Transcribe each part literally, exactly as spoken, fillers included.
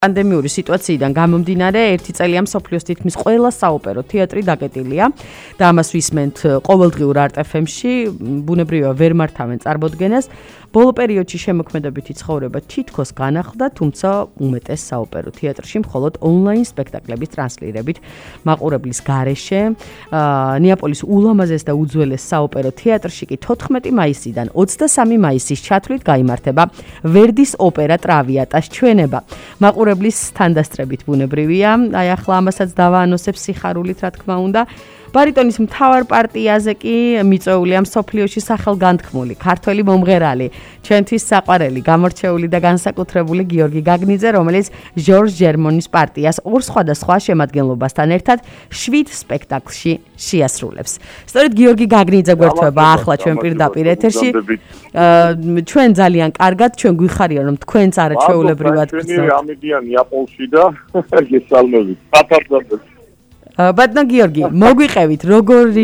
პანდემიური სიტუაციიდან გამომდინარე, ერთი წელია მსოფლიოს თითქმის ყველა საოპერო თეატრი დაკეტილია და ამას ვისმენთ ყოველდღიურ არტ ეფ ემ-ში, ბუნებრივია ვერ მართავენ წარმოდგენას. ბოლო პერიოდში შემოქმედებითი ცხოვრება თითქოს განახლდა, თუმცა უმეტეს საოპერო თეატრში მხოლოდ ონლაინ სპექტაკლების ტრანსლირებით მაყურებლის გარეშე. ნეაპოლის ულამაზეს და უძველეს საოპერო თეატრში კი თოთხმეტი მაისიდან ოცდასამი მაისის ჩათვლით გაიმართება ვერდის ოპერა ტრავიატას ჩვენება. მაყურებლის თანდასწრებით ბუნებრივია, აი ახლა ამასაც დავაანონსებს სიხარულით, რა თქმა უნდა. ბარიტონის მთავარ პარტიაზე კი მიწვეულია მსოფლიოში სახელგანთქმული ქართველი მომღერალი, ჩვენთვის საყვარელი, გამორჩეული და განსაკუთრებული გიორგი გაგნიძე, რომელიც ჟორჟ ჟერმონის პარტიას ორ სხვადასხვა შემადგენლობასთან ერთად შვიდ სპექტაკლში შეასრულებს. სწორედ გიორგი გაგნიძე გვერდება ახლა ჩვენ პირდაპირ ეთერში. ჩვენ ძალიან კარგად, ჩვენ გვიხარია რომ თქვენც არაჩვეულებრივად გრძნობთ. ამედიან იაპონში და გესალმებით. საფარდაბად ბატონო გიორგი, მოგვიყევით, როგორი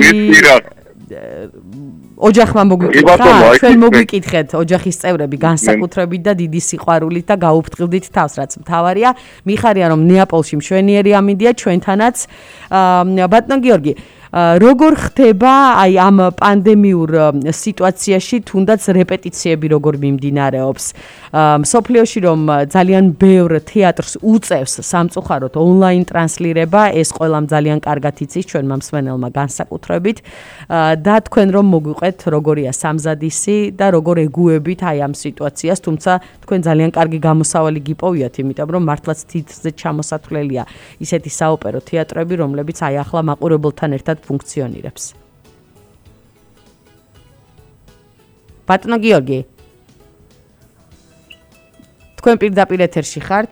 ოჯახმა მოგვიკითხა, ჩვენ მოგვიკითხეთ ოჯახის წევრები განსაკუთრებით და დიდი სიყვარულით და გაუფრთხილდით თავს, რაც მთავარია. მიხარია რომ ნეაპოლში მშვენიერი ამინდია ჩვენთანაც. ბატონო გიორგი, როგორ ხდება აი ამ პანდემიურ სიტუაციაში თუნდაც რეპეტიციები როგორ მიმდინარეობს? მსოფლიოში რომ ძალიან ბევრ თეატრს უწევს სამწუხაროდ ონლაინ ტრანსლირება, ეს ყველამ ძალიან კარგად იცის ჩვენმა მსმენელმა განსაკუთრებით და თქვენ რომ მოგვიყვეთ როგორია სამზადისი და როგორ ეგუებით აი ამ სიტუაციას, თუმცა თქვენ ძალიან კარგი გამოსავალი გიპოვიათ, იმიტომ რომ მართლაც თითზე ჩამოსათვლელია ისეთი საოპერო თეატრები, რომლებიც აი ახლა მაყურებელთან ერთად ფუნქციონირებს. ბატონო გიორგი, თქვენ პირდაპირ ეთერში ხართ?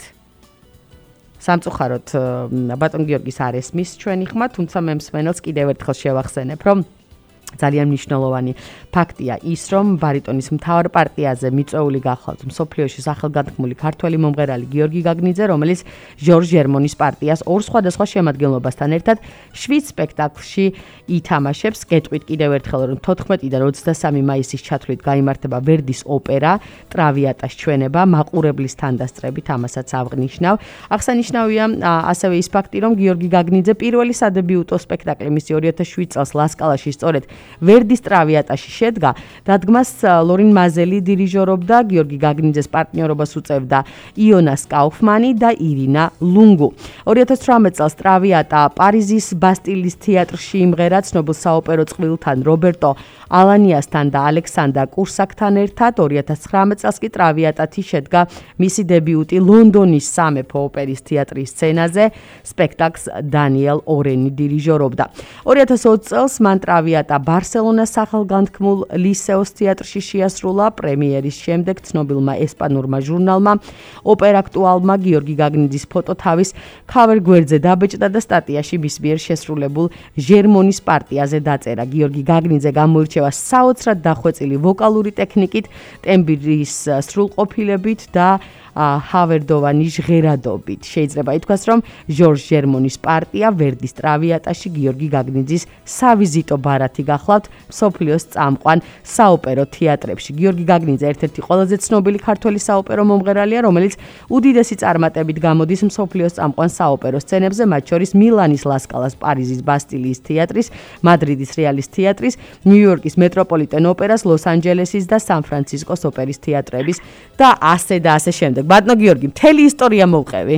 სამწუხაროდ ბატონ გიორგის არ ესმის ჩვენი ხმა, თუმცა მე მსმენელს კიდევ ერთხელ შევახსენებ, რომ ძალიან მნიშვნელოვანი ფაქტია ის, რომ ბარიტონის მთავარ პარტიაზე მიწვეული გახლავთ მსოფლიოში სახელგანთქმული ქართველი მომღერალი გიორგი გაგნიძე, რომელიც ჟორჟ ჟერმონის პარტიას ორ სხვადასხვა შემადგენლობასთან ერთად შვიდ სპექტაკლში ითამაშებს. გეტყვით კიდევ ერთხელ, რომ თოთხმეტიდან ოცდასამი მაისის ჩათვლით გაიმართება ვერდის ოპერა ტრავიატას ჩვენება, მაყურებლის თანდასწრებით, ამასაც აღნიშნავ. აღსანიშნავია ასევე ის ფაქტი, რომ გიორგი გაგნიძე პირველი სადებიუტო სპექტაკლი მისი ორი ათას შვიდ წელს ლასკალაში სწორედ ვერდის ტრავიატაში შედგა. დადგმას ლორინ მაზელი დირიჟორობდა, გიორგი გაგნიძეს პარტნიორობას უწევდა იონას კაუფმანი და ირინა ლუნგუ. ორი ათას ცხრამეტ წელს ტრავიატა პარიზის ბასტილის თეატრში იმღერა ცნობილ საოპერო წყვილთან რობერტო ალანიასთან და ალექსანდრა კურსაკთან ერთად. ორი ათას ცხრამეტ წელს კი ტრავიატათი შედგა მისი დებიუტი ლონდონის სამეფო ოპერის თეატრის სცენაზე, სპექტაკლს დანიელ ორენი დირიჟორობდა. ორი ათას ოცი წელს მან ტრავიატა ბარსელონას სახელგანთქმულ ლისეოს თეატრში შეასრულა. პრემიერის შემდეგ ცნობილმა ესპანურმა ჟურნალმა ოპერა აქტუალმა გიორგი გაგნიძის ფოტო თავის ქავერ გვერდზე დაბეჭდა და სტატიაში მის მიერ შესრულებულ ჟერმონის პარტიაზე დაწერა. გიორგი გაგნიძე გამოირჩევა საოცრად დახვეწილი ვოკალური ტექნიკით, ტემბრის სრულყოფილებით და ჰავერდოვანი ჟღერადობით. შეიძლება ითქვას, რომ ჟორჟ ჟერმონის პარტია ვერდის ტრავიატაში გიორგი გაგნიძის სავიზიტო ბარათი გახლავთ მსოფლიოს წამყვან საოპერო თეატრებში. გიორგი გაგნიძე ერთ-ერთი ყველაზე ცნობილი ქართველი საოპერო მომღერალია, რომელიც უდიდესი წარმატებით გამოდის მსოფლიოს წამყვან საოპერო სცენებზე, მათ შორის მილანის ლასკალას, პარიზის ბასტილიის თეატრის, მადრიდის რეალის თეატრის, ნიუ-იორკის მეტროპოლიტენ ოპერას, ლოს-ანჯელესის და სან-ფრანცისკოს ოპერის თეატრების და ასე და ასე შემდეგ. ბატონო გიორგი, მთელი ისტორია მოვყევი.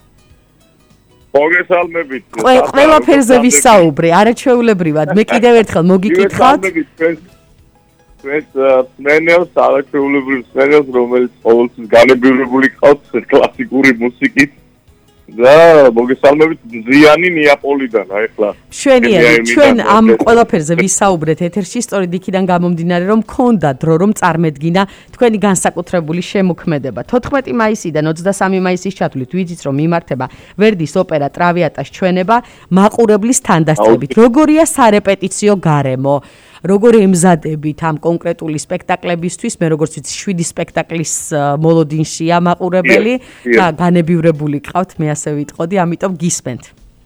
მოგესალმებით. ყველაფერზე ვისაუბრე, არაჩვეულებრივად. მე კიდევ ერთხელ მოგიკითხავთ. ეს სმენელს, არაჩვეულებრივ სმენელს, რომელიც ყოველთვის განებივრებული ყავს კლასიკური მუსიკით. და მოგესალმებით ზიანი ნეაპოლიდან, აი ხლა. მშვენიერი, ჩვენ ამ ყველაფერზე ვისაუბრეთ ეთერში, სწორედ იქიდან გამომდინარე, რომ მქონდა დრო, რომ წარმედგინა თქვენი განსაკუთრებული შემოქმედება. თოთხმეტი მაისიდან ოცდასამი მაისის ჩათვლით ვიცით, რომ იმართება ვერდის ოპერა ტრავიატას ჩვენება, მაყურებლის თანდასწრებით. როგორია სარეპეტიციო გარემო? როგორ ემზადებით ამ კონკრეტული სპექტაკლებისთვის? მე როგორც ვიცი, შვიდი სპექტაკლის მოლოდინშია მაყურებელი და განებივრებული ყავთ, მე ასე ვიტყოდი, ამიტომ გისმენთ.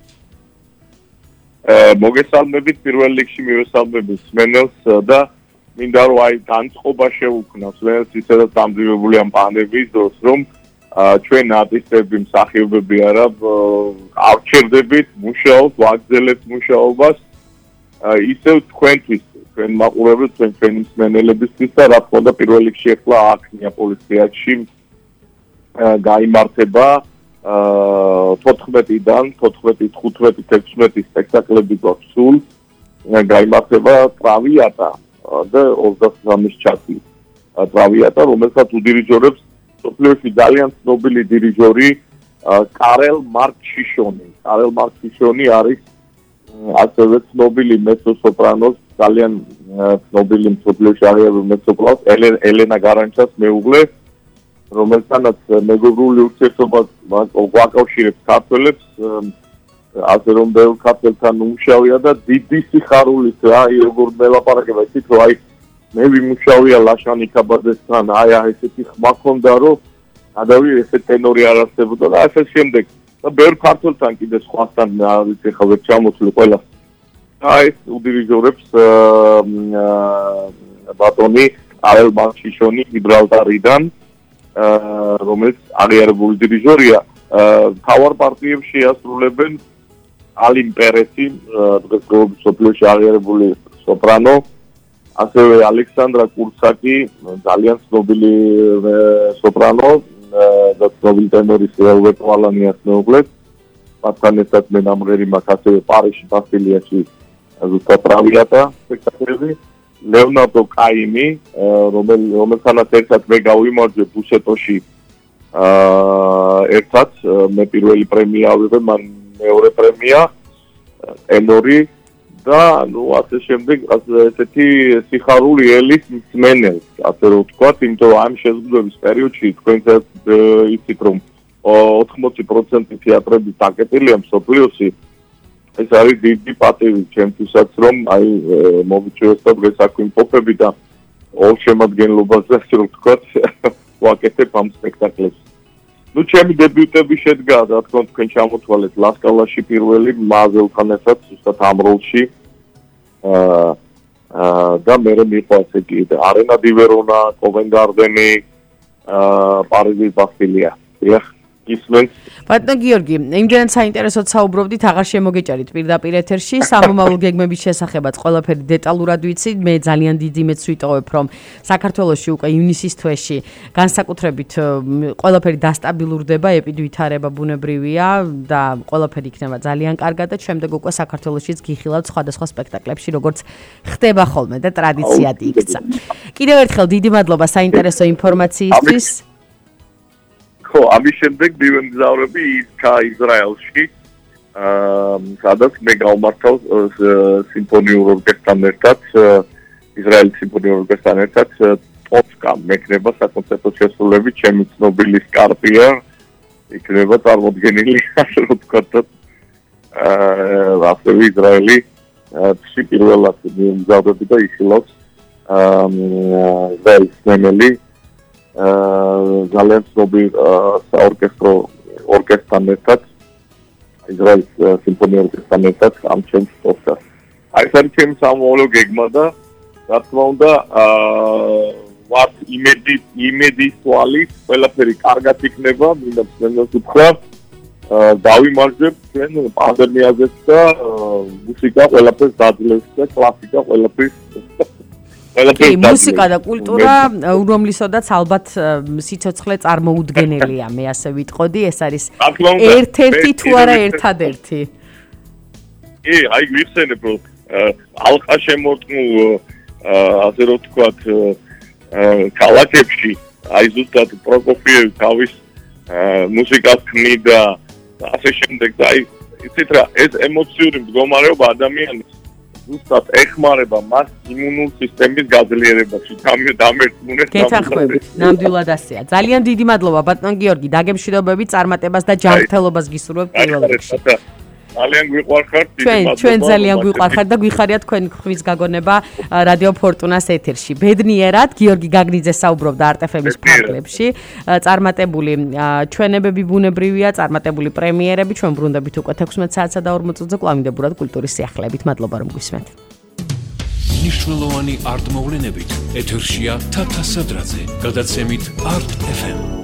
მოგესალმებით, პირველ რიგში მივესალმებით სმენელს და მინდა რომ აი განწყობა შეუქმნას, ვერც ისედაც დამძიმებული ამ პანდემიის დროს, რომ ჩვენ არტისტები, მსახიობები არა, აღჩერდებით, მუშაობთ, ვაგრძელებთ მუშაობას. ისევ თქვენთვის, თქვენ მაყურებლებს, თქვენ ჩვენი მსმენელებისთვის და რა თქმა უნდა პირველ რიგში ახლა აქ ნეაპოლის თეატრში გაიმართება თოთხმეტიდან თოთხმეტი, თხუთმეტი, თექვსმეტი სპექტაკლები გვაქვს სულ. გაიმართება ტრავიატა და ოცდასამის ჩათვლი. ტრავიატა, რომელსაც უდირიჟორებს სოფლიოში ძალიან ცნობილი დირიჟორი კარელ მარკ შიშონი. კარელ მარკ შიშონი არის ასევე ცნობილი მეცო-სოპრანოს, ძალიან ცნობილი სოფლიოში აღიარებული მეცო-სოპრანოს ელენა გარანჩას მეუღლე, რომელთანაც მეგობრული ურთიერთობა გვაკავშირებს ქართველებს, ასე რომ ბევრ ქართველთან უმუშავია და დიდი სიხარულით რა, როგორ მელაპარაკება ისიც რომ აი მე ვიმუშავია ლაშანი კაბაძესთან, აი აი ესეთი ხმა ქონდა რომ ადავი ესე ტენორი არ არსებობდა და ასე შემდეგ. და ბევრ ქართველთან კიდე სხვასთან არის ახლა ვერ ჩამოთვლი ყველა. აი ეს უდირიჟორებს ბატონი არელ მარშიშონი გიბრალტარიდან, რომელიც აღიარებული დირიჟორია, თავარ პარტიებში ასრულებენ ალიმ პერესი, დღესდღეობით სოფლიოში აღიარებული სოპრანო, ასევე ალექსანდრა კურცაკი, ძალიან ცნობილი სოპრანო და ცნობილი ტენორის რობერტ ვალანიას მეუღლე. მათთან ერთად მე ნამღერი მაქვს ასევე პარიზში, ბასტილიაში ზუსტად ტრავიატა სპექტაკლები. ლეონარდო კაიმი, რომელთანაც ერთად მე გავიმარჯვე ბუსეტოში ერთად, მე პირველი პრემია ავიღე, მან მეორე პრემია, ტენორი და ნუ ასე შემდეგ ესეთი სიხარული ელის მსმენელს, ასე რომ ვთქვათ, იმიტომ ამ შეზღუდვების პერიოდში თქვენსაც იცით რომ ოთხმოცი პროცენტი თეატრების დაკეტილია მსოფლიოში. ეს არის დიდი პატივი ჩემთვისაც, რომ აი მოვიჩვევეს და დღეს აქ ვიმყოფები და ორ შემადგენლობაზე, ასე რომ ვთქვათ, ვაკეთებ ამ სპექტაკლებს. ნუ ჩემი დებიუტები შედგა, რა თქმა უნდა, თქვენ ჩამოთვალეთ ლასკალაში პირველი მაზელთან ერთად, ზუსტად ამ როლში. აა და მე მიყვა ესე კიდე არენა დი ვერონა, კოვენგარდენი, აა პარიზის ბასტილია. დიახ. ისმენს ბატონო გიორგი, იმდენად საინტერესოდ საუბრობდით, აღარ შემოგეჭარით პირდაპირ ეთერში, სამომავლო გეგმების შესახებაც ყველაფერი დეტალურად ვიცი, მე ძალიან დიდი მეც ვიტოვებ, რომ საქართველოში უკვე ივნისის თვეში განსაკუთრებით ყველაფერი დასტაბილურდება, ეპიდვითარება ბუნებრივია და ყველაფერი იქნება ძალიან კარგად და შემდეგ უკვე საქართველოშიც გიხილავთ სხვადასხვა სპექტაკლებში, როგორც ხდება ხოლმე და ტრადიციად იქცა. კიდევ ერთხელ დიდი მადლობა საინტერესო ინფორმაციისთვის. ხო, ამის შემდეგ მივემგზავრები იქა ისრაელში, სადაც მე გავმართავ სიმფონიურ ორკესტრთან ერთად, ისრაელის სიმფონიურ ორკესტრთან ერთად, ტოსკა მექნება საკონცერტო შესრულებით, ჩემი ცნობილი სკარპია იქნება წარმოდგენილი, ასე რომ ვთქვათ, ასევე ისრაელიში პირველად მივემგზავრები და იხილავს ისრაელის მემელი ძალიან ცნობილ საორკესტრო ორკესტრთან ერთად, ისრაელის სიმფონიურ ორკესტრთან ერთად ამ ჩემს ტოსკას. აი ეს არის ჩემი სამომავლო გეგმა და რა თქმა უნდა, ვართ იმედი იმედის თვალით, ყველაფერი კარგად იქნება, მინდა მსმენელს უთხრა, დავიმარჯვებ ჩვენ პანდემიაზეც და მუსიკა ყველაფერს დაძლევს და კლასიკა ყველაფერს კი, მუსიკა და კულტურა, რომლისოდაც ალბათ სიცოცხლე წარმოუდგენელია, მე ასე ვიტყოდი, ეს არის ერთ-ერთი თუ არა ერთადერთი. კი, აი ვიხსენებ, რომ ალყა შემორტყმულ, ასე რომ ვთქვათ, ქალაქებში, აი ზუსტად პროკოფიევი თავის მუსიკას ქმნიდა და ასე შემდეგ და აი იცით რა, ეს ემოციური მდგომარეობა ადამიანს ზუსტად ეხმარება მას იმუნურ სისტემის გაძლიერებაში. დამერწმუნეთ გეთანხმებით. ნამდვილად ასეა. ძალიან დიდი მადლობა ბატონ გიორგი, დაგემშვიდობებით, წარმატებას და ჯანმრთელობას გისურვებთ პირველ რიგში. ძალიან გვიყვარხართ, ჩვენ ჩვენ ძალიან გვიყვარხართ და გვიხარია თქვენი ხმის გაგონება რადიო ფორტუნას ეთერში. ბედნიერად გიორგი გაგნიძე საუბრობდა არტ-ეფ-ის ფარგლებში. წარმატებული ჩვენებები ბუნებრივია, წარმატებული პრემიერები, ჩვენ ბრუნდებით უკვე თექვსმეტ საათსა და ორმოც წუთზე კვლავინდებურად კულტურის სიახლეებით. მადლობა რომ გვისმენთ. მნიშვნელოვანი არტ მოვლენებით ეთერშია თათა სადრაძე, გადაცემით არტ-ეფ-ემ.